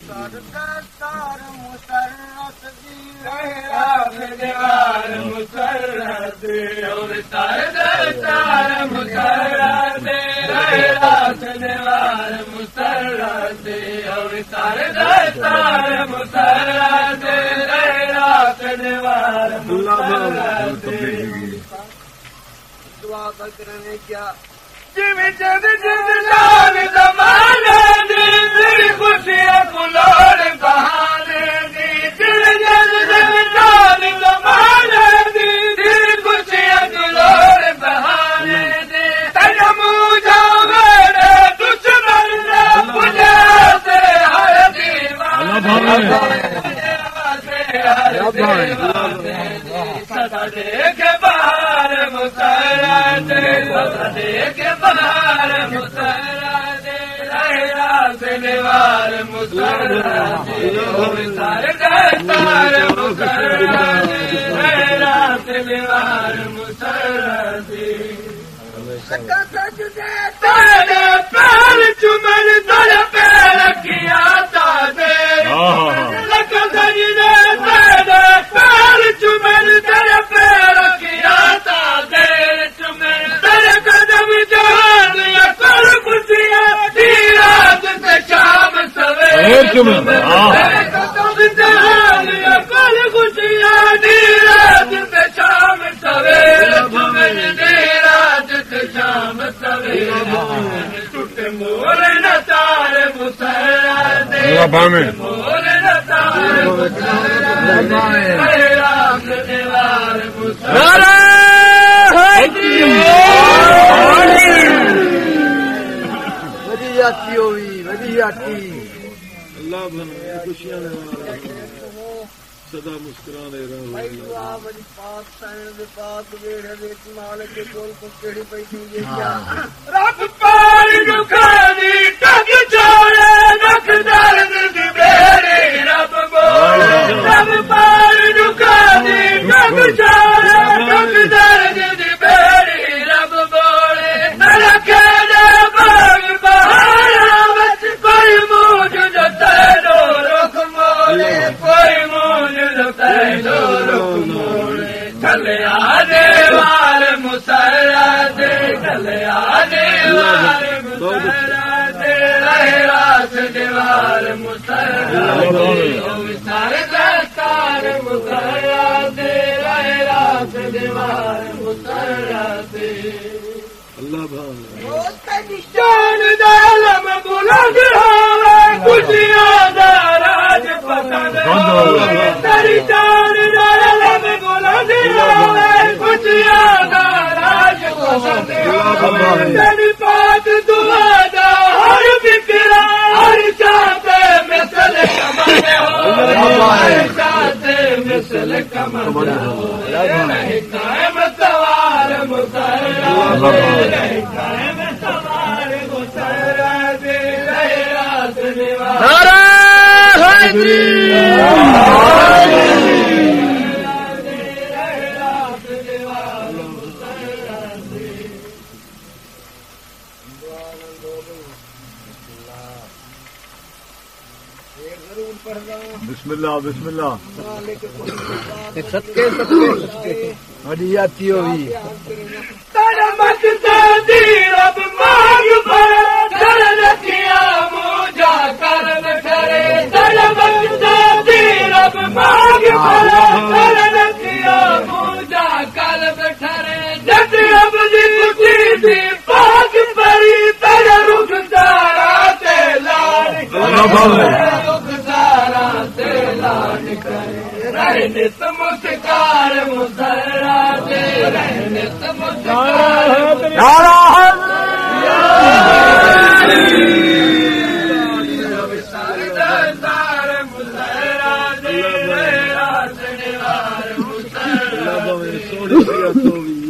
सरदार मुसर्रत दी रात दीवार मुसर्रत और सरदार मुसर्रत रात दीवार मुसर्रत और सरदार मुसर्रत रात दीवार मुसर्रत। दुआ करने क्या जिम जद जद लाल ज़माने दी तेरी खुशियां कुलोड़ बहाने दी तेरी जद जद लाल ज़माने दी तेरी खुशियां कुलोड़ बहाने दी तेरा मुझा मेरे दुश्मन ने मुझे से हर दीवाने सदा देखे बाहर मुसर्रत सदा देखे बाहर मुसर्रत रात दीवार मुसर्रत सरदार मुसर्रत रात दीवार मुसर्रत। तेरे पैर चुमन तेरे पैर किया ताजे सजदे तेरे पैर चुमन तेरे पैर किया ताजे चुमन तेरे कदम जान या कर खुशियां दी रात से शाम सवेरे तेरे कदम जान या कर खुशियां दी रात से शाम सवेरे चुमन दी रात से शाम सवेरे टूट मोर न तार मुसर्रत मोर न तार मुसर्रत रात दीवार मुसर्रत। वधियाती होई वधियाती अल्लाह बने खुशियां सदा मुस्कुराने रहो। बड़ी पाक साईं दे पाक वेड़े दे मालिक के कोल को केड़ी पई थी ये क्या रब पार दुखानी टक छोड़े नख दर्द दी बेड़ी रब बोले रब पार दुखानी टक छोड़े नख दर्द दी बेड़ी रब बोले न रखे दे बाग बहारा बच कोई मूझ जो तेरो रुख मोले कोई मूझ तेरो रुख मोले चले आने वार मुसर्रत चले आने वार मुसर्रत रात दीवार मुसर्रत सरदार मुसर्रत रात दीवार मुसर्रत। अल्लाह निशान दालम बुलंद होवे खुशियां दा राज पसंद होवे तेरी जान दालम बुलंद होवे खुशियां दा राज पसंद होवे तेरी पाक दुआ दा हर फिक्र हर चाहते मिसल कमर होवे चाहते मिसल कमर होवे नहीं कायम सवार मुसर्रत कायम सवार मुसर्रत रात दीवार बिस्मिल्लाह बिस्मिल्लाह सबके वधियाती होई तरमत दी रब मांग पर कर रखिया मुझा कर ठरे तरमत दी रब मांग पर कर रखिया मुझा कर ठरे जब अब दी खुशी थी पाक परी तेरा रुख सारा ते लाड रुख सारा ते लाड करे रहने मुस्कार मुसर्रत रहने मुस्कार